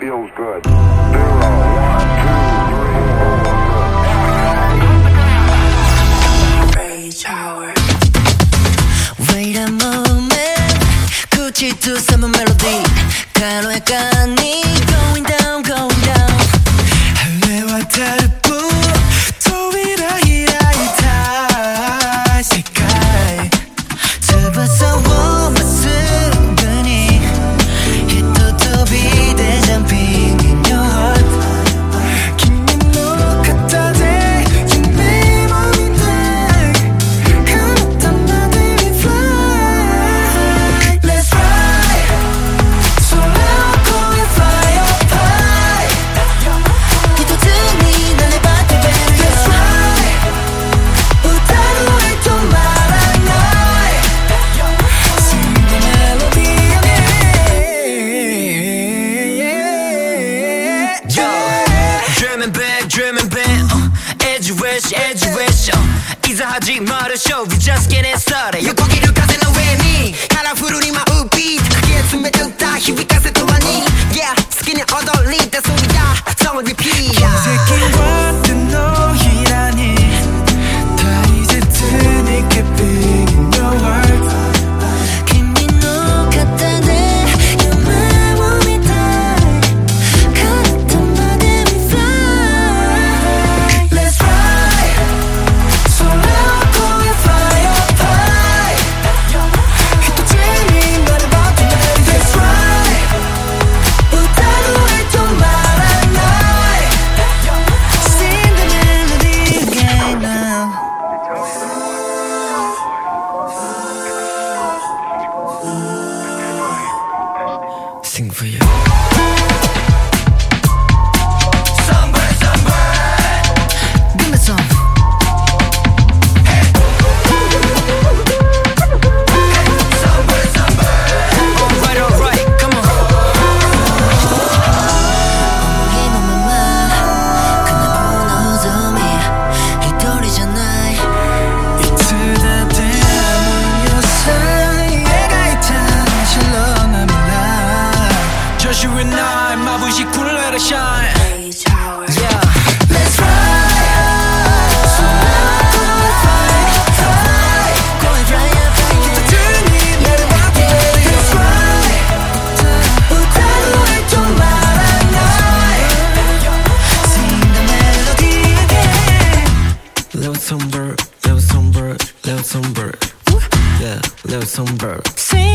feels good. 0, 1, 2, 3, 4. Rage hour. Wait a moment. 굳이 두 삼은 멜로디. 간호해가니 going down, going down. 할래와 다른 뿐. 도이라이라이타 색깔. 잡아서 원만 순간이. Hit the top beat and jumping in your heart. 김이 너 갖다 대. You made me die. 가났던 나들이 fly. Let's fly. 설레고 we fly up high. 깃도등이 날려 받게 baby. Let's fly. 우다루에 또 말한 night. Sing the melody again. Yo, dreaming back, as you wish, 이사하지 말아 show, we just getting started. 여기를 가세 너 왜 니? 하라 부르니 마 우빛 크게 숨겨뒀다 희위 가세 또 아니. Yeah, 스킨이 얻어올리 때 소리야 정을 repeat. 새끼와 뜬 너희라니 다 이제 드니 keeping in your world. 김이 너 갖다 대. You might want me die. 가났던 나들이 fly. Let's fly. 설레고 we fly up high. 깃도쟁이 나를 받게 baby. Let's fly. 우다루에 또 말한 night. Sing the melody again now. Sing for you. Give me some. Alright, come on. 어머니 너만 그날 본 어둠이 이돌이잖아. 이틀 다 되는 여성 얘가 있다는 실로 난 몰라. Just you and I 마부시 cool let it shine. Yeah. Let's fly. Little songbird, yeah, little songbird. Sing